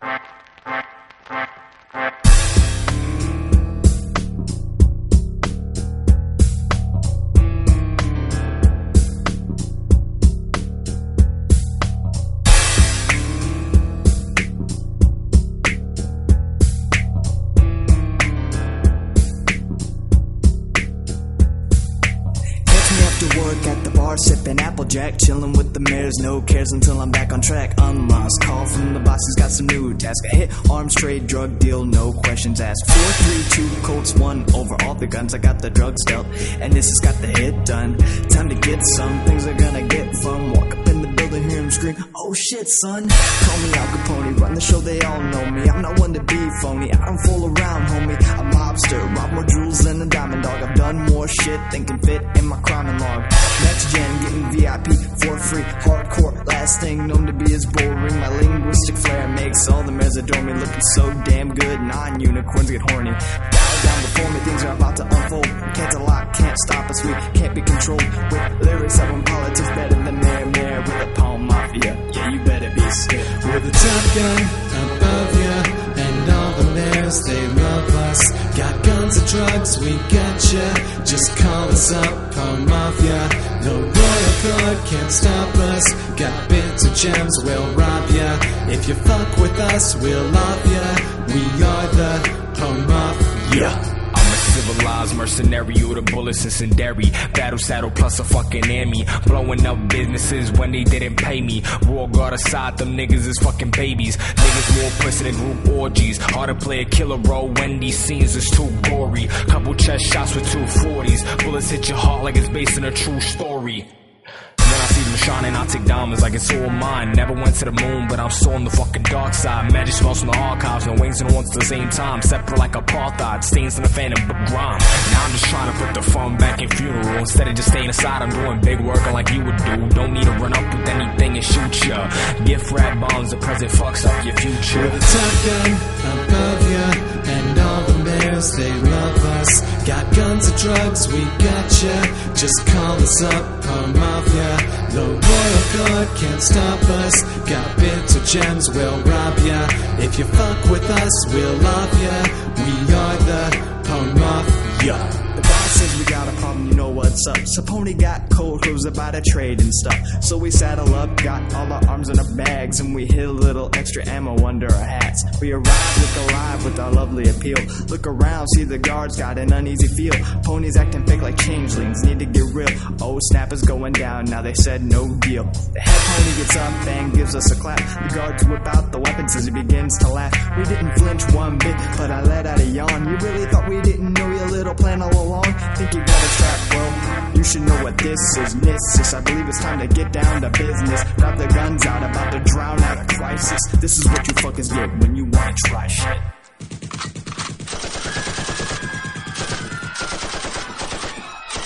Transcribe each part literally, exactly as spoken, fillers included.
Work at the bar, sipping Applejack, chilling with the mares, no cares until I'm back on track. Unlost call from the boss, he's got some new task. I hit arms trade, drug deal, no questions asked. Four, three, two, Colts, one over all the guns. I got the drugs dealt, and this has got the hit done. Time to get some things are gonna get fun. Walk up in the building, hear him scream, oh shit, son. Call me Al Capone, run the show, they all know me. I'm not one to be phony, I don't fool around, homie. I'm a mobster, rob more jewels than a diamond dog. I've done more shit than can fit in my crime log. Next gen, getting V I P for free. Hardcore, last thing known to be is boring. My linguistic flair makes all the mares adore me. Looking so damn good, non-unicorns get horny. Bow down before me, things are about to unfold. Can't lock, can't stop us, we can't be controlled. With lyrics, I run politics better than Mayor Mayor. With a Palm Mafia, yeah, you better be scared. We're the top gun above ya, and all the mares, they love us. Got guns and drugs, we got ya. Just call us up, Palm Mafia. No royal guard can't stop us. Got bits of gems, we'll rob ya. If you fuck with us, we'll off ya. We are the Palm Mafia. Yeah. I'm a civilized mercenary with a bullets incendiary. Battle saddle plus a fucking Emmy. Blowing up businesses when they didn't pay me. War guard aside, them niggas is fucking babies. Niggas more pussy than group orgies. Hard to play a killer role when these scenes is too gory. Couple chest shots with two forties. Bullets hit your heart like it's based on a true story. When I see them shining, I take diamonds like it's all mine. Never went to the moon, but I'm so on the fucking dark side. Magic smells from the archives, no wings and horns at the same time. Separate like apartheid, stains in the phantom but grime. Now I'm just trying to put the fun back in funeral. Instead of just staying aside, I'm doing big work like you would do. Don't need to run up with anything and shoot ya. Gift wrap bombs, the present fucks up your future. We're the top gun above ya, and all the mares, they love us. Got guns and drugs, we got ya. Just call us up, Palm Mafia. No royal guard can't stop us. Got bits of gems, we'll rob ya. If you fuck with us, we'll off ya. We are the Palm Mafia. The boss says we got a problem, you know what's up. Saponi got cold, who's about to trade and stuff. So we saddle up, got all our arms in our bags, and we hid a little extra ammo under our hats. We arrive, look alive with our lovely appeal. Look around, see the guards got an uneasy feel. Ponies acting fake like changelings, need to get real. Oh, snap is going down, now they said no deal. The head pony gets up and gives us a clap. The guards whip out the weapons as he begins to laugh. We didn't flinch one bit, but I let out a yawn. You really thought we didn't know your little plan all along? Think you got a trap? Well, you should know what this is. Missus, I believe it's time to get down to business. Grab the guns out, about to drown out a crisis. This is what you fuckers get when you wanna try shit.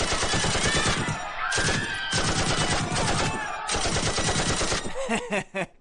Heh heh heh.